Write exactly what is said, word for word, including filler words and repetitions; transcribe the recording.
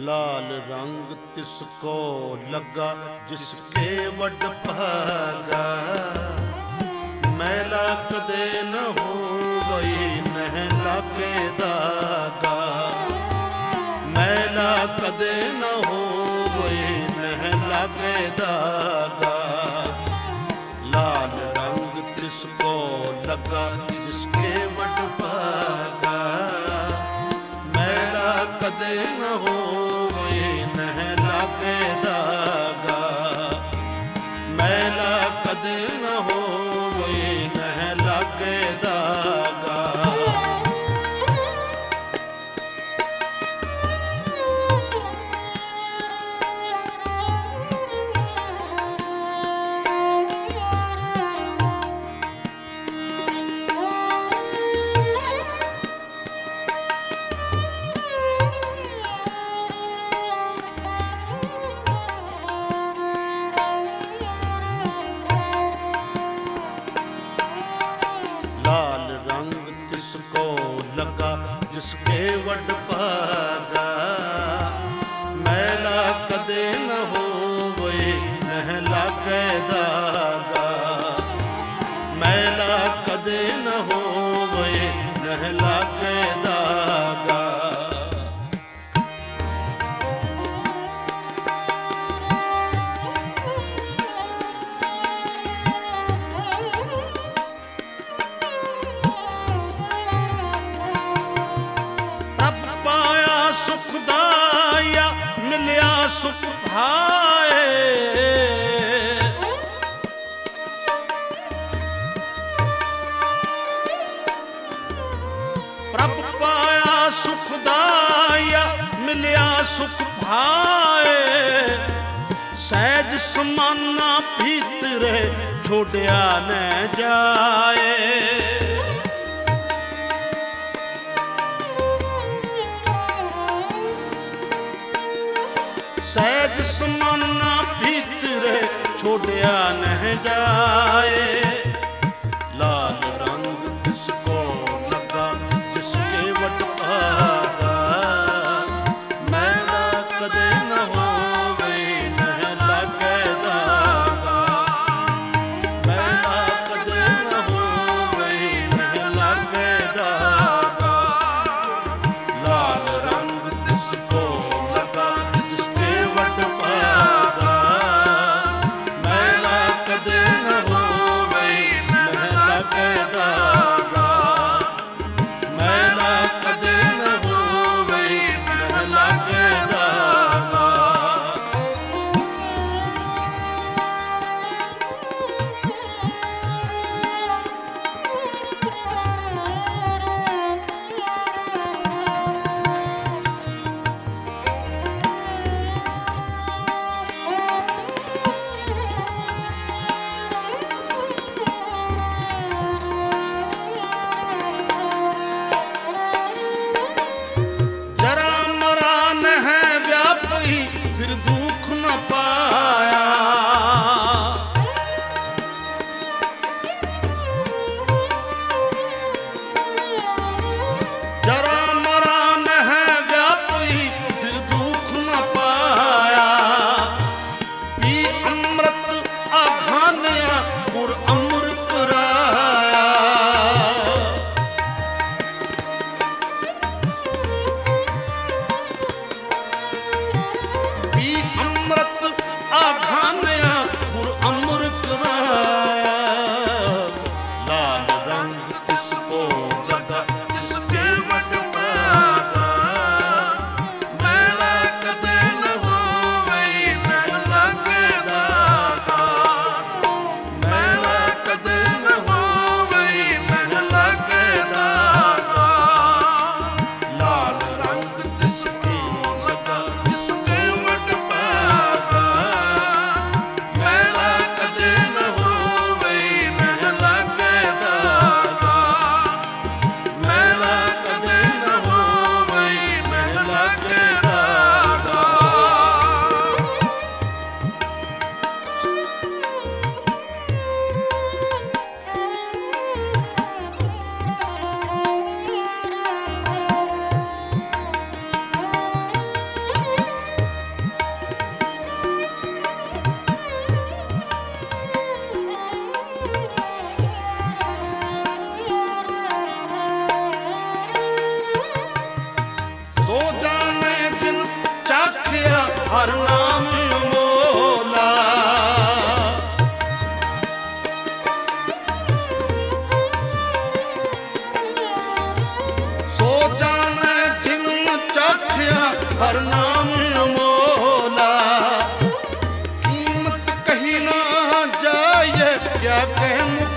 लाल रंग तिसको लगा जिसके वड भागा, मैला कदे न हो गई नह लागे दागा, मैला कदे न हो गई नह लागे दागा। लाल रंग तिसको लगा जिसके वड भागा, मैला कदे न हो लागे दागा, मैला कदे न होवे नह लागे दागा। लाल रंग तिसको लगा जिसके वड भागा, मैला कदे न होवे नह लागे दागा, मैला कदे न होवे नह लागे दागा। सुखदाया मिलिया सुख भाए, प्रभ पाया सुखदाया मिलिया सुख भाए, सहज समाना भीतरे छोड़िया न जाए। सहज समाना भीतरे छोड़िया न जाए। लाल रंग तिसको लगा जिसके वड भागा, मैला कदे न होवे नह लागे दागा, मैला कदे न होवे नह लागे दागा। लाल रंग तिसको लगा वड भागा, मैला कदे न होवे नह लागे दागा, मैला कदे न होवे नह लागे दागा। जरा मरा न है व्यापी फिर दुख न पाया, जरा मरा न है व्यापी फिर दुख न पाया। पी अमृत आघान्या पुर अमृत राया, अमृत आघान्या पुर अमृत राया। लाल रंग तिसको लगा जिसके वड भागा, मैला कदे न होवे नह लागे दागा, मैला कदे न होवे नह लागे दागा। लाल रंग तिसको लगा जिसके वड भागा, कहीं ना जाइए क्या कह